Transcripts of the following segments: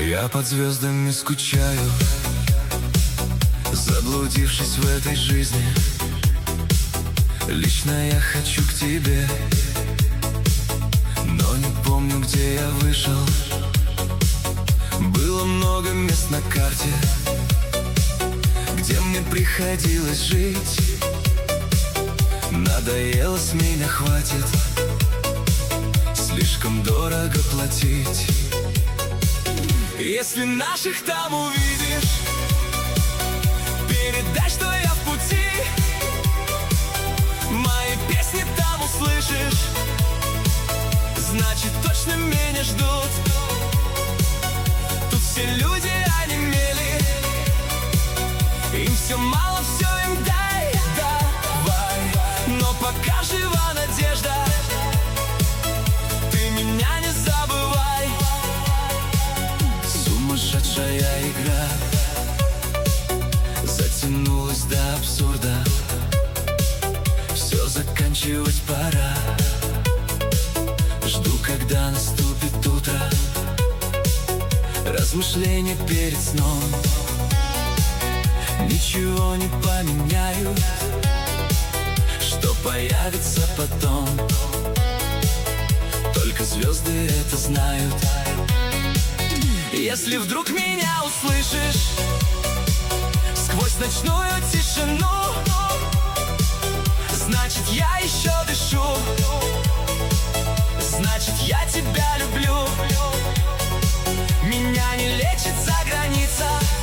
Я под звездами скучаю, заблудившись в этой жизни. Лично я хочу к тебе, но не помню, где я вышел. Было много мест на карте, где мне приходилось жить. Надоело, с меня хватит, слишком дорого платить. Если наших там увидишь, передай, что я в пути. Мои песни там услышишь, значит точно меня ждут. Тут все люди онемели, им все мало, все им дай, давай. Но пока жива надежда, ты меня не забывай. Сумасшедшая игра затянулась до абсурда. Все заканчивать пора. Жду, когда наступит утро. Размышления перед сном ничего не поменяют. Что появится потом, только звезды это знают. Если вдруг меня услышишь сквозь ночную тишину, значит я еще дышу, значит я тебя люблю. Меня не лечит за граница,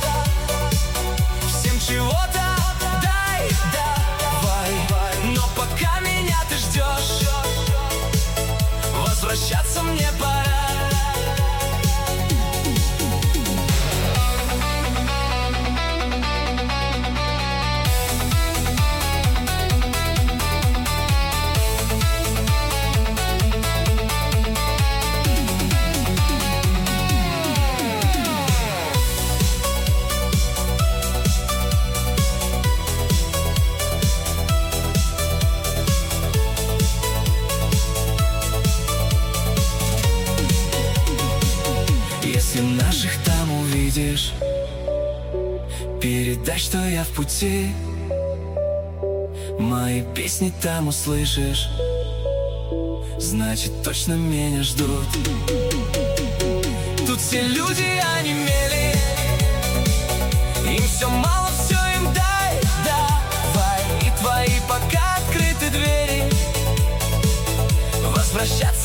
всем чего-то дай, давай. Но пока меня ты ждешь, возвращаться мне пора. Если наших там увидишь, передай, что я в пути. Мои песни там услышишь, значит точно меня ждут. Тут все люди онемели, им все мало, все им дай, давай. И твои пока открыты двери, возвращаться